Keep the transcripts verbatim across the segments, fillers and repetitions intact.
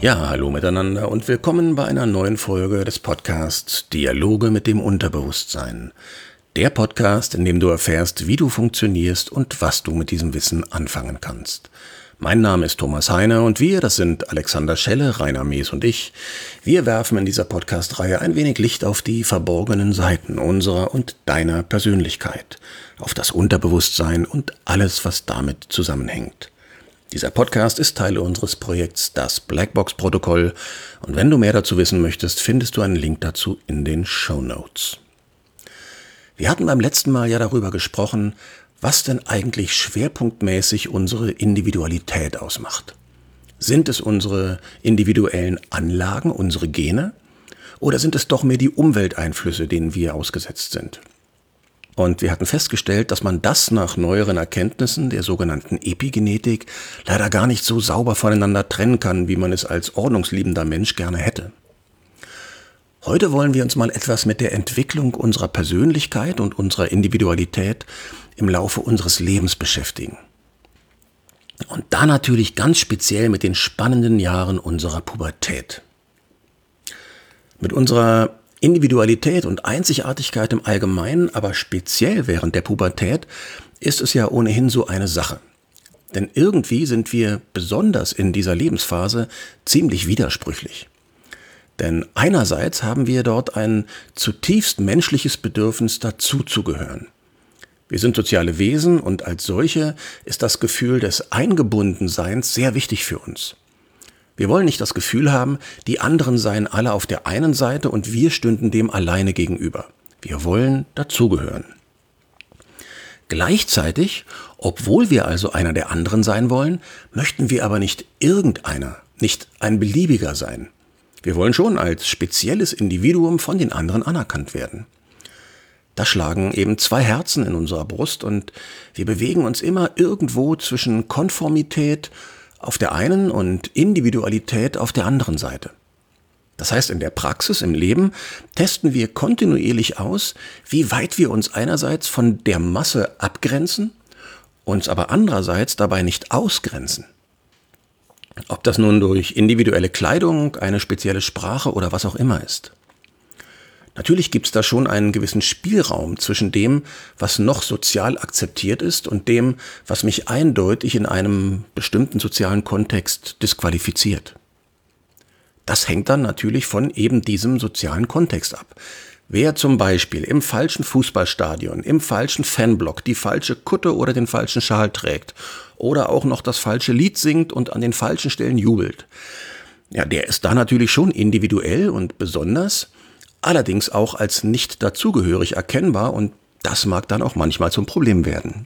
Ja, hallo miteinander und willkommen bei einer neuen Folge des Podcasts Dialoge mit dem Unterbewusstsein. Der Podcast, in dem du erfährst, wie du funktionierst und was du mit diesem Wissen anfangen kannst. Mein Name ist Thomas Heine und wir, das sind Alexander Schelle, Rainer Mees und ich. Wir werfen in dieser Podcast-Reihe ein wenig Licht auf die verborgenen Seiten unserer und deiner Persönlichkeit, auf das Unterbewusstsein und alles, was damit zusammenhängt. Dieser Podcast ist Teil unseres Projekts Das Blackbox-Protokoll und wenn du mehr dazu wissen möchtest, findest du einen Link dazu in den Shownotes. Wir hatten beim letzten Mal ja darüber gesprochen, was denn eigentlich schwerpunktmäßig unsere Individualität ausmacht. Sind es unsere individuellen Anlagen, unsere Gene, oder sind es doch mehr die Umwelteinflüsse, denen wir ausgesetzt sind? Und wir hatten festgestellt, dass man das nach neueren Erkenntnissen der sogenannten Epigenetik leider gar nicht so sauber voneinander trennen kann, wie man es als ordnungsliebender Mensch gerne hätte. Heute wollen wir uns mal etwas mit der Entwicklung unserer Persönlichkeit und unserer Individualität im Laufe unseres Lebens beschäftigen. Und da natürlich ganz speziell mit den spannenden Jahren unserer Pubertät. Mit unserer Individualität und Einzigartigkeit im Allgemeinen, aber speziell während der Pubertät, ist es ja ohnehin so eine Sache. Denn irgendwie sind wir besonders in dieser Lebensphase ziemlich widersprüchlich. Denn einerseits haben wir dort ein zutiefst menschliches Bedürfnis, dazuzugehören. Wir sind soziale Wesen und als solche ist das Gefühl des Eingebundenseins sehr wichtig für uns. Wir wollen nicht das Gefühl haben, die anderen seien alle auf der einen Seite und wir stünden dem alleine gegenüber. Wir wollen dazugehören. Gleichzeitig, obwohl wir also einer der anderen sein wollen, möchten wir aber nicht irgendeiner, nicht ein beliebiger sein. Wir wollen schon als spezielles Individuum von den anderen anerkannt werden. Da schlagen eben zwei Herzen in unserer Brust und wir bewegen uns immer irgendwo zwischen Konformität auf der einen und Individualität auf der anderen Seite. Das heißt, in der Praxis, im Leben, testen wir kontinuierlich aus, wie weit wir uns einerseits von der Masse abgrenzen, uns aber andererseits dabei nicht ausgrenzen. Ob das nun durch individuelle Kleidung, eine spezielle Sprache oder was auch immer ist. Natürlich gibt es da schon einen gewissen Spielraum zwischen dem, was noch sozial akzeptiert ist und dem, was mich eindeutig in einem bestimmten sozialen Kontext disqualifiziert. Das hängt dann natürlich von eben diesem sozialen Kontext ab. Wer zum Beispiel im falschen Fußballstadion, im falschen Fanblock die falsche Kutte oder den falschen Schal trägt oder auch noch das falsche Lied singt und an den falschen Stellen jubelt, ja, der ist da natürlich schon individuell und besonders, allerdings auch als nicht dazugehörig erkennbar und das mag dann auch manchmal zum Problem werden.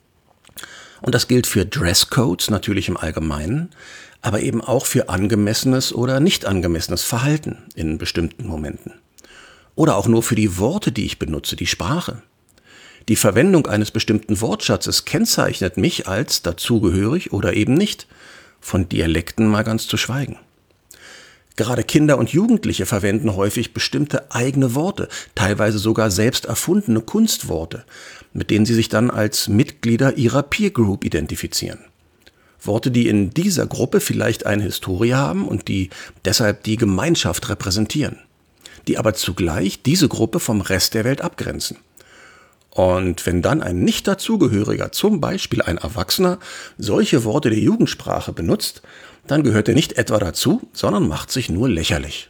Und das gilt für Dresscodes natürlich im Allgemeinen, aber eben auch für angemessenes oder nicht angemessenes Verhalten in bestimmten Momenten. Oder auch nur für die Worte, die ich benutze, die Sprache. Die Verwendung eines bestimmten Wortschatzes kennzeichnet mich als dazugehörig oder eben nicht, von Dialekten mal ganz zu schweigen. Gerade Kinder und Jugendliche verwenden häufig bestimmte eigene Worte, teilweise sogar selbst erfundene Kunstworte, mit denen sie sich dann als Mitglieder ihrer Peer Group identifizieren. Worte, die in dieser Gruppe vielleicht eine Historie haben und die deshalb die Gemeinschaft repräsentieren, die aber zugleich diese Gruppe vom Rest der Welt abgrenzen. Und wenn dann ein Nicht-Dazugehöriger, zum Beispiel ein Erwachsener, solche Worte der Jugendsprache benutzt, dann gehört er nicht etwa dazu, sondern macht sich nur lächerlich.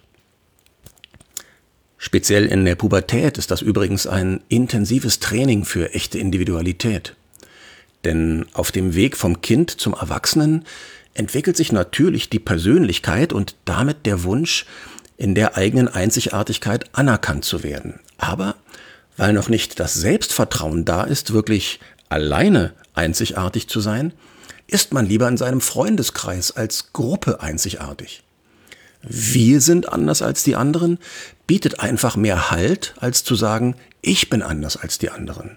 Speziell in der Pubertät ist das übrigens ein intensives Training für echte Individualität. Denn auf dem Weg vom Kind zum Erwachsenen entwickelt sich natürlich die Persönlichkeit und damit der Wunsch, in der eigenen Einzigartigkeit anerkannt zu werden. Aber weil noch nicht das Selbstvertrauen da ist, wirklich alleine einzigartig zu sein, ist man lieber in seinem Freundeskreis als Gruppe einzigartig. Wir sind anders als die anderen, bietet einfach mehr Halt, als zu sagen, ich bin anders als die anderen.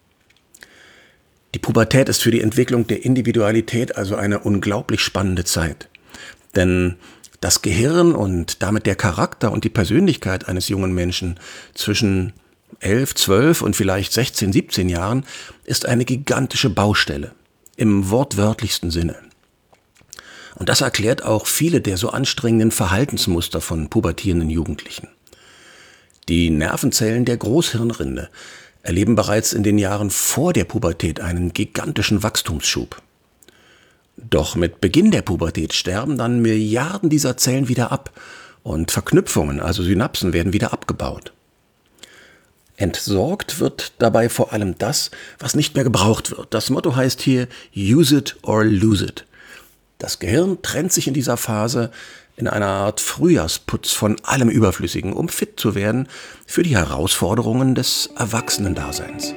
Die Pubertät ist für die Entwicklung der Individualität also eine unglaublich spannende Zeit. Denn das Gehirn und damit der Charakter und die Persönlichkeit eines jungen Menschen zwischen elf, zwölf und vielleicht sechzehn, siebzehn Jahren ist eine gigantische Baustelle, im wortwörtlichsten Sinne. Und das erklärt auch viele der so anstrengenden Verhaltensmuster von pubertierenden Jugendlichen. Die Nervenzellen der Großhirnrinde erleben bereits in den Jahren vor der Pubertät einen gigantischen Wachstumsschub. Doch mit Beginn der Pubertät sterben dann Milliarden dieser Zellen wieder ab und Verknüpfungen, also Synapsen, werden wieder abgebaut. Entsorgt wird dabei vor allem das, was nicht mehr gebraucht wird. Das Motto heißt hier Use it or lose it. Das Gehirn trennt sich in dieser Phase in einer Art Frühjahrsputz von allem Überflüssigen, um fit zu werden für die Herausforderungen des Erwachsenendaseins.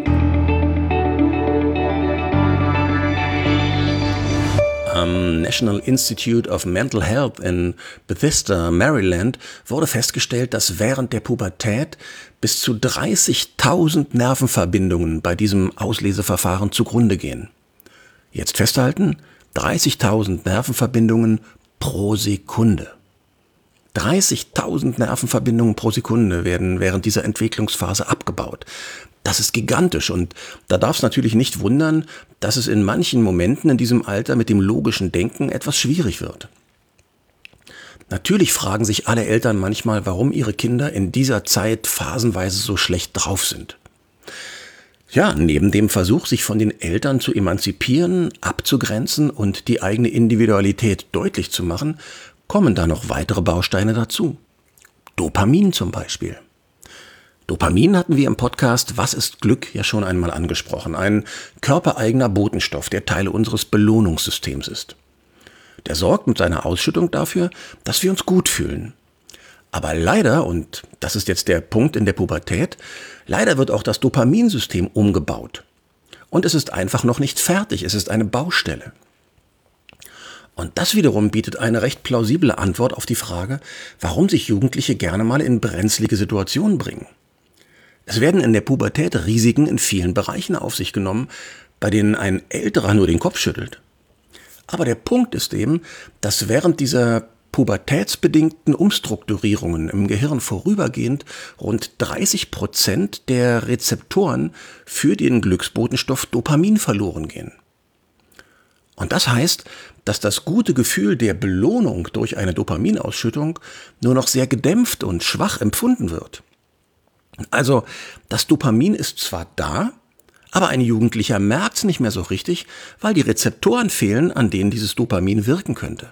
Am National Institute of Mental Health in Bethesda, Maryland, wurde festgestellt, dass während der Pubertät bis zu dreißigtausend Nervenverbindungen bei diesem Ausleseverfahren zugrunde gehen. Jetzt festhalten, dreißigtausend Nervenverbindungen pro Sekunde. dreißigtausend Nervenverbindungen pro Sekunde werden während dieser Entwicklungsphase abgebaut. Das ist gigantisch und da darf es natürlich nicht wundern, dass es in manchen Momenten in diesem Alter mit dem logischen Denken etwas schwierig wird. Natürlich fragen sich alle Eltern manchmal, warum ihre Kinder in dieser Zeit phasenweise so schlecht drauf sind. Ja, neben dem Versuch, sich von den Eltern zu emanzipieren, abzugrenzen und die eigene Individualität deutlich zu machen, kommen da noch weitere Bausteine dazu. Dopamin zum Beispiel. Dopamin hatten wir im Podcast Was ist Glück ja schon einmal angesprochen. Ein körpereigener Botenstoff, der Teil unseres Belohnungssystems ist. Der sorgt mit seiner Ausschüttung dafür, dass wir uns gut fühlen. Aber leider, und das ist jetzt der Punkt in der Pubertät, leider wird auch das Dopaminsystem umgebaut. Und es ist einfach noch nicht fertig, es ist eine Baustelle. Und das wiederum bietet eine recht plausible Antwort auf die Frage, warum sich Jugendliche gerne mal in brenzlige Situationen bringen. Es werden in der Pubertät Risiken in vielen Bereichen auf sich genommen, bei denen ein Älterer nur den Kopf schüttelt. Aber der Punkt ist eben, dass während dieser pubertätsbedingten Umstrukturierungen im Gehirn vorübergehend rund dreißig Prozent der Rezeptoren für den Glücksbotenstoff Dopamin verloren gehen. Und das heißt, dass das gute Gefühl der Belohnung durch eine Dopaminausschüttung nur noch sehr gedämpft und schwach empfunden wird. Also, das Dopamin ist zwar da, aber ein Jugendlicher merkt es nicht mehr so richtig, weil die Rezeptoren fehlen, an denen dieses Dopamin wirken könnte.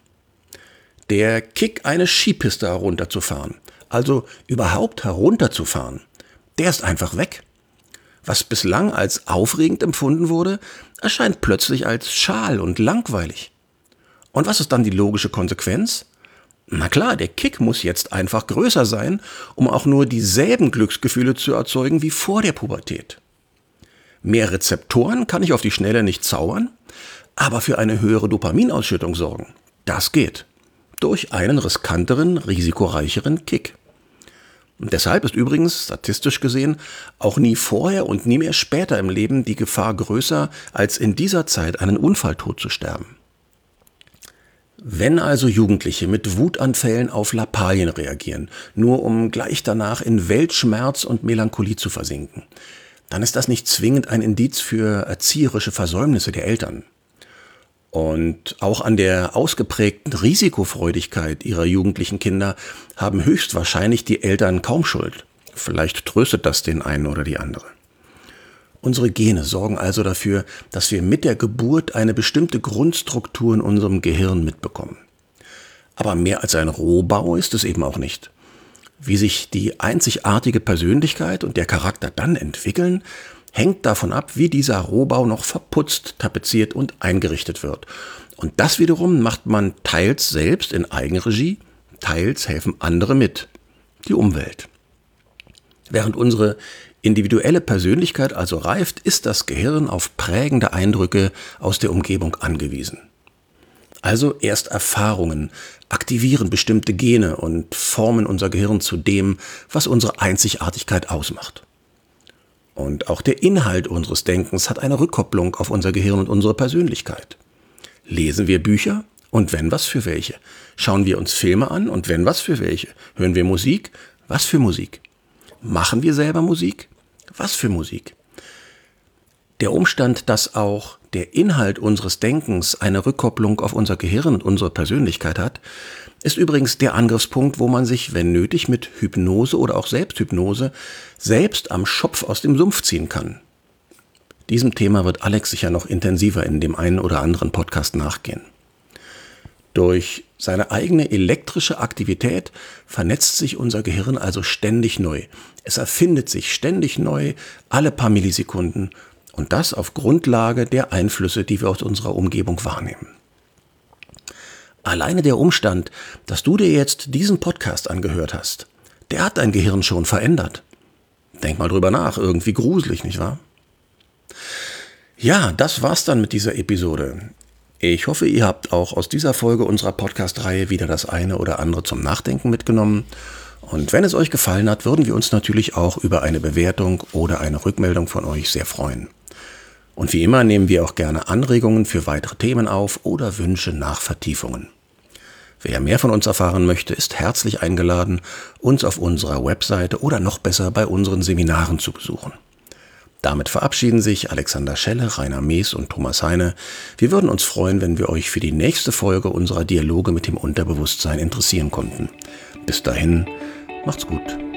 Der Kick, eine Skipiste herunterzufahren, also überhaupt herunterzufahren, der ist einfach weg. Was bislang als aufregend empfunden wurde, erscheint plötzlich als schal und langweilig. Und was ist dann die logische Konsequenz? Na klar, der Kick muss jetzt einfach größer sein, um auch nur dieselben Glücksgefühle zu erzeugen wie vor der Pubertät. Mehr Rezeptoren kann ich auf die Schnelle nicht zaubern, aber für eine höhere Dopaminausschüttung sorgen. Das geht. Durch einen riskanteren, risikoreicheren Kick. Und deshalb ist übrigens, statistisch gesehen, auch nie vorher und nie mehr später im Leben die Gefahr größer, als in dieser Zeit einen Unfalltod zu sterben. Wenn also Jugendliche mit Wutanfällen auf Lappalien reagieren, nur um gleich danach in Weltschmerz und Melancholie zu versinken, dann ist das nicht zwingend ein Indiz für erzieherische Versäumnisse der Eltern. Und auch an der ausgeprägten Risikofreudigkeit ihrer jugendlichen Kinder haben höchstwahrscheinlich die Eltern kaum Schuld. Vielleicht tröstet das den einen oder die andere. Unsere Gene sorgen also dafür, dass wir mit der Geburt eine bestimmte Grundstruktur in unserem Gehirn mitbekommen. Aber mehr als ein Rohbau ist es eben auch nicht. Wie sich die einzigartige Persönlichkeit und der Charakter dann entwickeln, hängt davon ab, wie dieser Rohbau noch verputzt, tapeziert und eingerichtet wird. Und das wiederum macht man teils selbst in Eigenregie, teils helfen andere mit, die Umwelt. Während unsere individuelle Persönlichkeit also reift, ist das Gehirn auf prägende Eindrücke aus der Umgebung angewiesen. Also erst Erfahrungen aktivieren bestimmte Gene und formen unser Gehirn zu dem, was unsere Einzigartigkeit ausmacht. Und auch der Inhalt unseres Denkens hat eine Rückkopplung auf unser Gehirn und unsere Persönlichkeit. Lesen wir Bücher? Und wenn, was für welche? Schauen wir uns Filme an? Und wenn, was für welche? Hören wir Musik? Was für Musik? Machen wir selber Musik? Was für Musik? Der Umstand, dass auch der Inhalt unseres Denkens eine Rückkopplung auf unser Gehirn und unsere Persönlichkeit hat, ist übrigens der Angriffspunkt, wo man sich, wenn nötig, mit Hypnose oder auch Selbsthypnose selbst am Schopf aus dem Sumpf ziehen kann. Diesem Thema wird Alex sicher noch intensiver in dem einen oder anderen Podcast nachgehen. Durch seine eigene elektrische Aktivität vernetzt sich unser Gehirn also ständig neu. Es erfindet sich ständig neu, alle paar Millisekunden, und das auf Grundlage der Einflüsse, die wir aus unserer Umgebung wahrnehmen. Alleine der Umstand, dass du dir jetzt diesen Podcast angehört hast, der hat dein Gehirn schon verändert. Denk mal drüber nach, irgendwie gruselig, nicht wahr? Ja, das war's dann mit dieser Episode. Ich hoffe, ihr habt auch aus dieser Folge unserer Podcast-Reihe wieder das eine oder andere zum Nachdenken mitgenommen. Und wenn es euch gefallen hat, würden wir uns natürlich auch über eine Bewertung oder eine Rückmeldung von euch sehr freuen. Und wie immer nehmen wir auch gerne Anregungen für weitere Themen auf oder Wünsche nach Vertiefungen. Wer mehr von uns erfahren möchte, ist herzlich eingeladen, uns auf unserer Webseite oder noch besser bei unseren Seminaren zu besuchen. Damit verabschieden sich Alexander Schelle, Rainer Mees und Thomas Heine. Wir würden uns freuen, wenn wir euch für die nächste Folge unserer Dialoge mit dem Unterbewusstsein interessieren konnten. Bis dahin, macht's gut.